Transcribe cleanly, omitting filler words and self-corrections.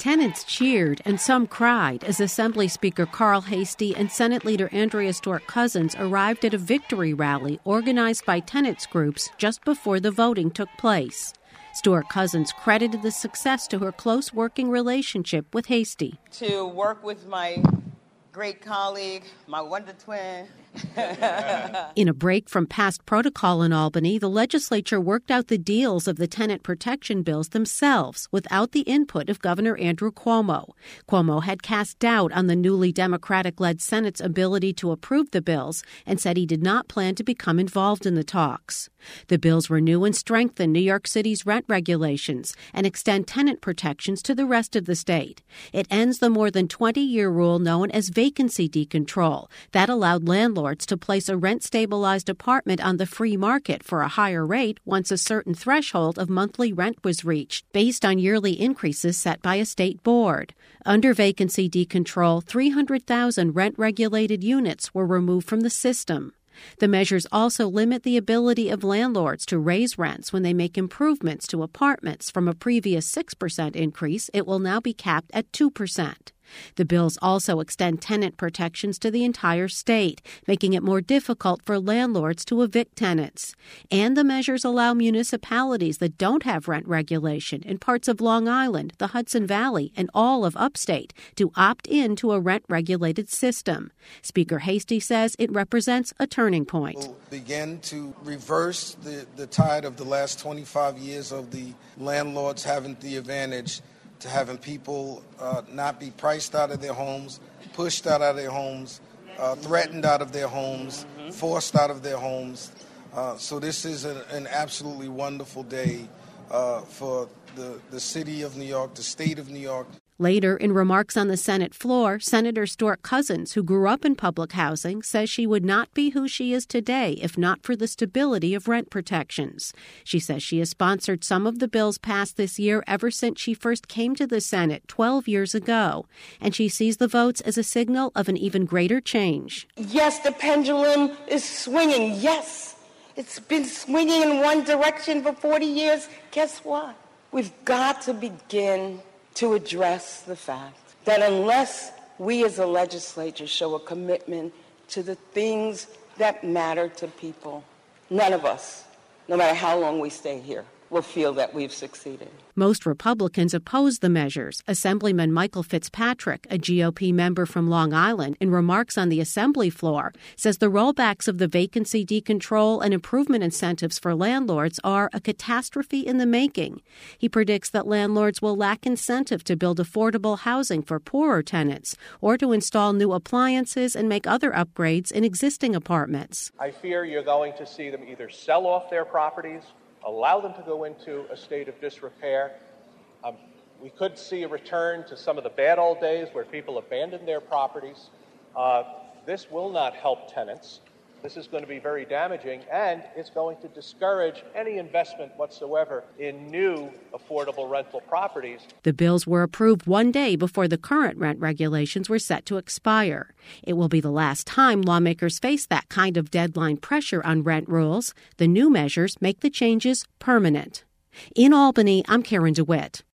Tenants cheered and some cried as Assembly Speaker Carl Heastie and Senate Leader Andrea Stewart-Cousins arrived at a victory rally organized by tenants groups just before the voting took place. Stewart-Cousins credited the success to her close working relationship with Heastie. To work with my great colleague, my wonder twin. In a break from past protocol in Albany, the legislature worked out the deals of the tenant protection bills themselves without the input of Governor Andrew Cuomo. Cuomo had cast doubt on the newly Democratic-led Senate's ability to approve the bills and said he did not plan to become involved in the talks. The bills renew and strengthen New York City's rent regulations and extend tenant protections to the rest of the state. It ends the more than 20-year rule known as vacancy decontrol that allowed landlords to place a rent-stabilized apartment on the free market for a higher rate once a certain threshold of monthly rent was reached, based on yearly increases set by a state board. Under vacancy decontrol, 300,000 rent-regulated units were removed from the system. The measures also limit the ability of landlords to raise rents when they make improvements to apartments. From a previous 6% increase, it will now be capped at 2%. The bills also extend tenant protections to the entire state, making it more difficult for landlords to evict tenants. And the measures allow municipalities that don't have rent regulation in parts of Long Island, the Hudson Valley, and all of upstate to opt in to a rent-regulated system. Speaker Heastie says it represents a turning point. We'll begin to reverse the tide of the last 25 years of the landlords having the advantage to having people not be priced out of their homes, pushed out of their homes, threatened out of their homes, forced out of their homes. So this is an absolutely wonderful day for the city of New York, the state of New York. Later, in remarks on the Senate floor, Senator Stewart-Cousins, who grew up in public housing, says she would not be who she is today if not for the stability of rent protections. She says she has sponsored some of the bills passed this year ever since she first came to the Senate 12 years ago, and she sees the votes as a signal of an even greater change. Yes, the pendulum is swinging. Yes, it's been swinging in one direction for 40 years. Guess what? We've got to begin to address the fact that unless we as a legislature show a commitment to the things that matter to people, none of us, no matter how long we stay here, will feel that we've succeeded. Most Republicans oppose the measures. Assemblyman Michael Fitzpatrick, a GOP member from Long Island, in remarks on the Assembly floor, says the rollbacks of the vacancy decontrol and improvement incentives for landlords are a catastrophe in the making. He predicts that landlords will lack incentive to build affordable housing for poorer tenants or to install new appliances and make other upgrades in existing apartments. I fear you're going to see them either sell off their properties, allow them to go into a state of disrepair. We could see a return to some of the bad old days where people abandoned their properties. This will not help tenants. This is going to be very damaging, and it's going to discourage any investment whatsoever in new affordable rental properties. The bills were approved one day before the current rent regulations were set to expire. It will be the last time lawmakers face that kind of deadline pressure on rent rules. The new measures make the changes permanent. In Albany, I'm Karen DeWitt.